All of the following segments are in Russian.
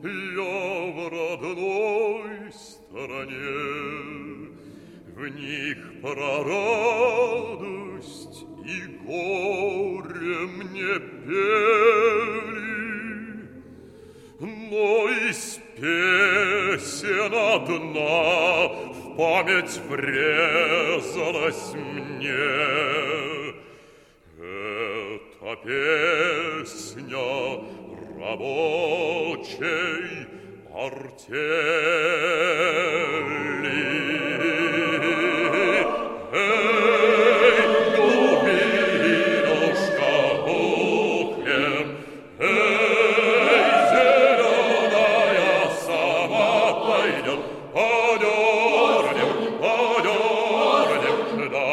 я в родной стороне, в них про радость и горе мне пели, но из песен одна в память врезалась мне. Это песня рабочей артели. Эй, дубинушка, бухнем, эй, зеленая сама пойдет, подернем, да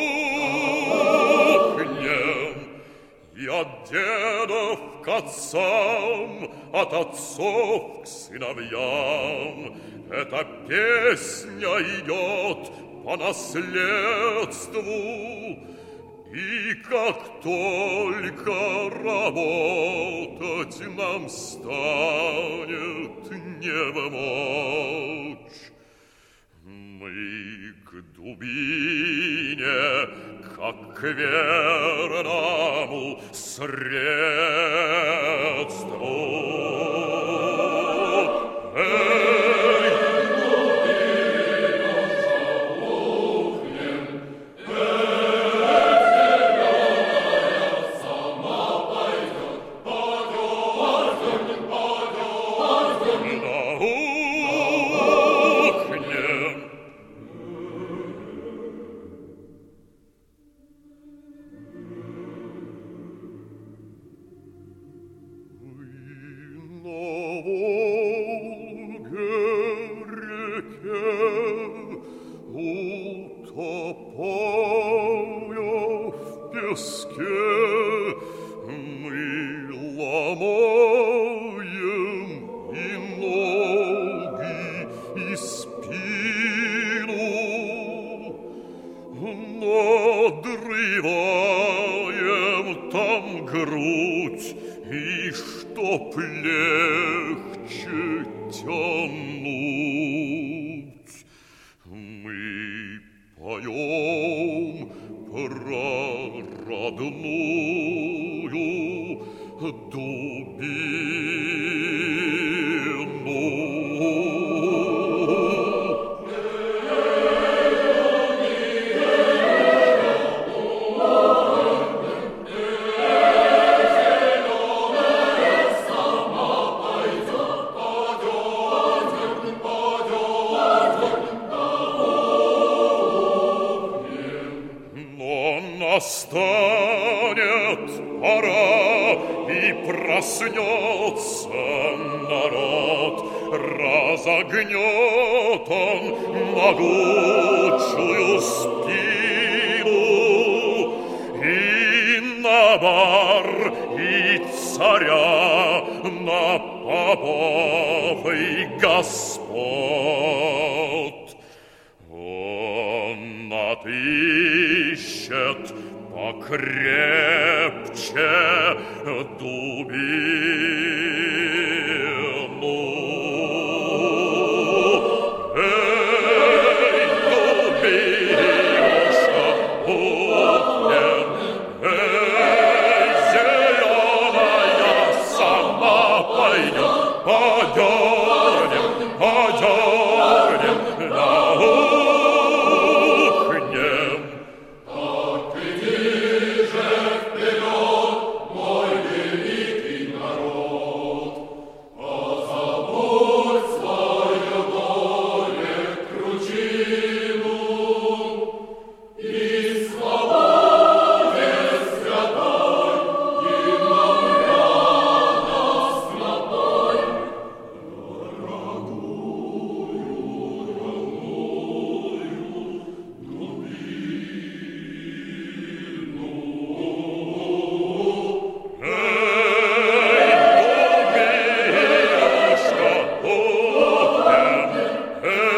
ухнем. И от дедов к отцам, от отцов к сыновьям эта песня идет по наследству. И как только работать нам станет невмочь, мы к дубине, как к верному средству. Эй, дубинушка, бухнем, эй, зеленая сама пойдет, подернем, да ухнем. Утопая в песке, мы ломаем и ноги, и спину, надрываем там грудь, и чтоб легче тянуть, мы поем про родную дубину. Настанет пора, и проснется народ, разогнет он могучую спину, и на бар, и царя, на попов и господ. Он отыщет покрепче дубину. Эй, дубинушка, бухнем, эй, зеленая сама пойдет, подернем, да ухнем.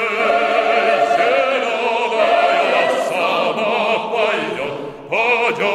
Ой,